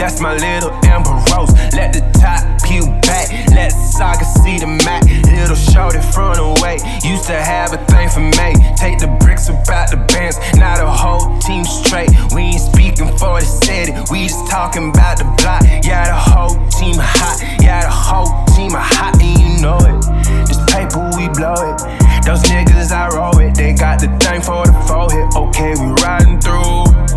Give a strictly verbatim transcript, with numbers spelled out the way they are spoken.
that's my little Amber Rose. Let the top peel back, let Saga see the Mac. Little shorty front away, used to have a thing for me. Take the bricks about the bands, now the whole team straight. We ain't speaking for the city, we just talking about the block.